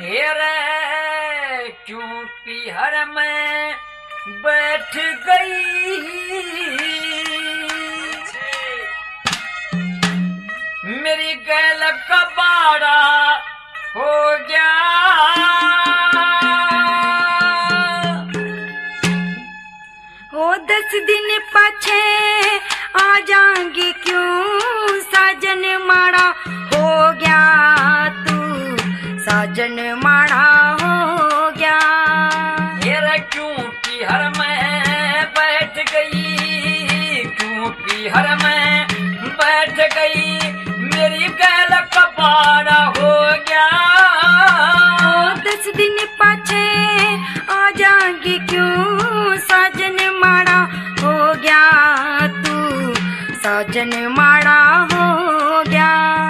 हेरे क्यों पीहर में बैठ गई, मेरी गैल का बाड़ा हो गया। ओ 10 दिन पाछे आ जाएंगी क्यों, साजन माड़ा हो गया तू, साजन माड़ा हो गया। हेरे क्यों पीहर में बैठ गई, क्यों पीहर में बैठ गई, मेरी गैल का बाड़ा हो गया। ओ 10 दिन पाछे आ जाएंगी क्यों, साजन माड़ा हो गया तू, साजन माड़ा हो गया।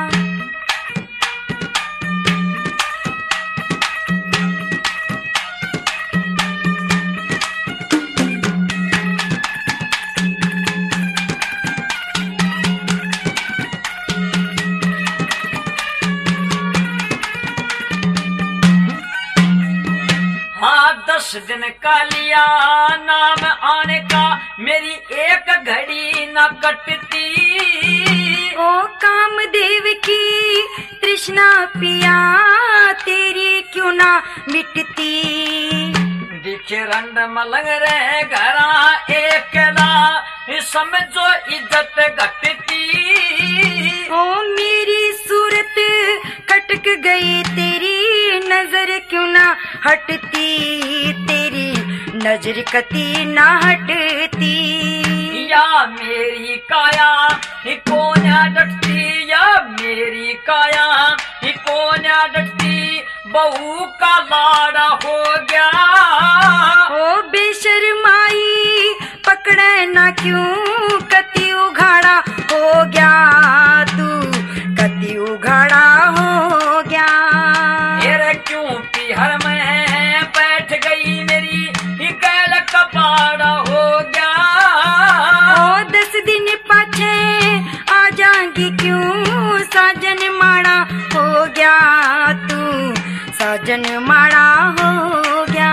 हाँ 10 दिन का लिया नाम आने का, मेरी एक घड़ी न कटती। ओ कामदेव की तृष्णा पिया, तेरी क्यों ना मिटती। दिखे रंड मलंग रहे घरा एकला, समझो इज्जत घटती। ओ मेरी सूरत खटक गई, तेरी नजर क्यों ना हटती, तेरी नजर कती ना हटती। या मेरी काया कोन्या डटती, या मेरी काया कोन्या डटती, बहू का लाड़ा हो गया। ओ बेशर्माई पकड़े ना क्यों, कति उघाड़ा हो गया तू, कति उघाड़ा हो गया। हेरे क्यों पीहर में बैठ गई, मेरी गैल का बाड़ा हो गया। ओ 10 दिन पाछे आ जाएंगी क्यों, साजन माड़ा हो गया तू, साजन माड़ा हो गया।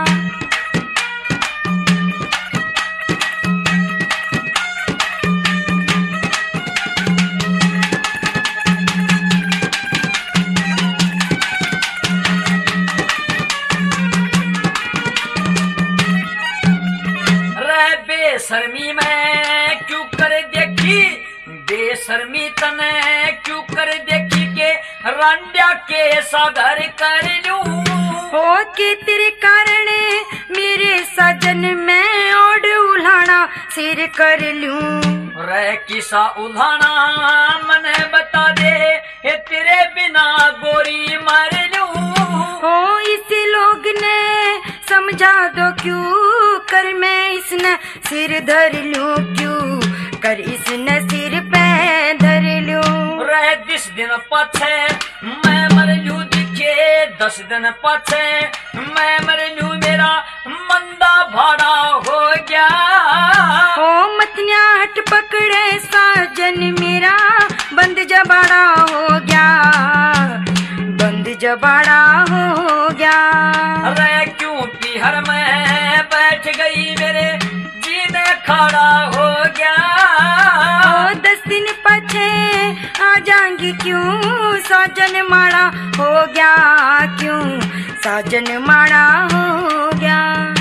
बेशर्मी में क्यों कर देखी, बेशर्मी तने क्यों कर देखी, के रंड्या के सागर कर लूं। हो के तेरे कारण मेरे साजन में ओढ़ उल्हाना सिर कर लूं। रे किसा उल्हाना मने बता दे, हे तेरे बिना गोरी मार लूं। हो इस लोग ने समझा दो क्यों, कर मैं इसने सिर धर लूं, क्यों कर इसने सिर पे धर लूं। रे 10 दिन पाछे मैं मर लूं, दिखे 10 दिन पाछे मैं मर लूं, मेरा मंदा भाड़ा हो गया। हो मतन्या हट पकड़े साजन मेरा, बंद जबाड़ा हो गया, बंद जबाड़ा हो गया। अरे क्यों पीहर में बैठ गई, मेरे जीने खड़ा हो गया। ओ 10 दिन पाछे आ जाएंगी क्यों, साजन माड़ा हो गया क्यों, साजन माड़ा हो गया।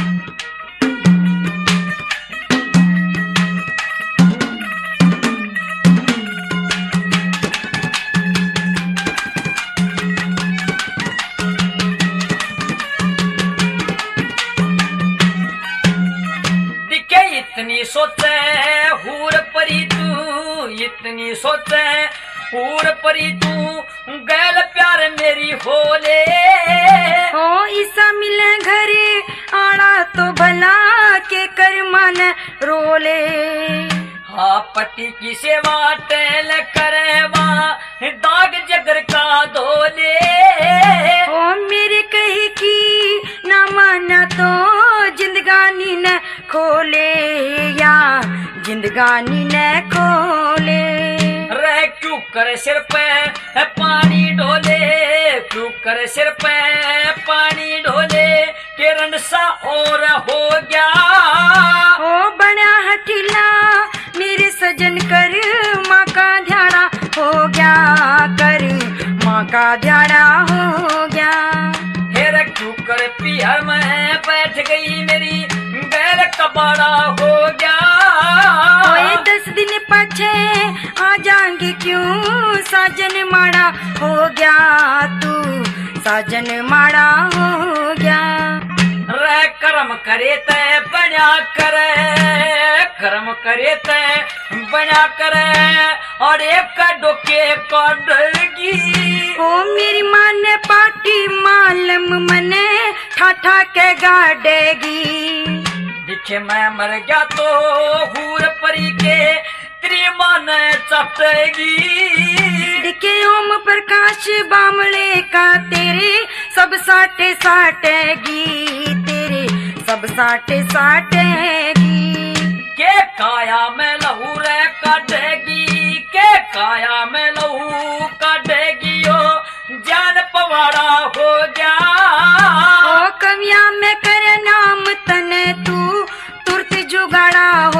इतनी सोचे हूर परी तू, इतनी सोचे हूर परी तू, गैल प्यार मेरी होले। हो ईसा मिले घरे आड़ा तो भला, के कर मन रोले। हाँ पति की सेवा टेल करेवा, दाग जगर का धोले। हो मेरे कही की ना माना तो, जिंदगानी न खोले या जिंदगानी न खोले। रह क्यों करे सिर पे पानी ढोले, क्यों करे सिर पे पानी ढोले, के रंडसा और हो गया। ओ बड़ा हठीला मेरे सजन कर माँ का ध्याड़ा हो गया, कर माँ का ध्याड़ा हो गया। हेर क्यों कर पियर में बैठ गई मेरी बैल कबाड़ा हो गया। ओए 10 दिन पछे आ जाएंगे क्यों साजन माड़ा हो गया, तू साजन माड़ा हो गया। रे कर्म करे ते बना करे, कर्म करे ते बना करे, और एक डोके को डरगी। ओ मेरी माँ ने पाटी मालम मने ठाठा के गाड़ेगी। दिखे मैं मर गया तो हूर परी के तेरी माँ ने चपटेगी। दिखे ओम प्रकाश बामले का तेरे सब साटे साटेगी, तेरे सब साटे साटेगी। के काया में लहू रे काटेगी, के काया में लहू काटेगी, ओ जान पवाड़ा हो गया। ओ कविया में करे नाम तने तू तुरत जुगाड़ा हो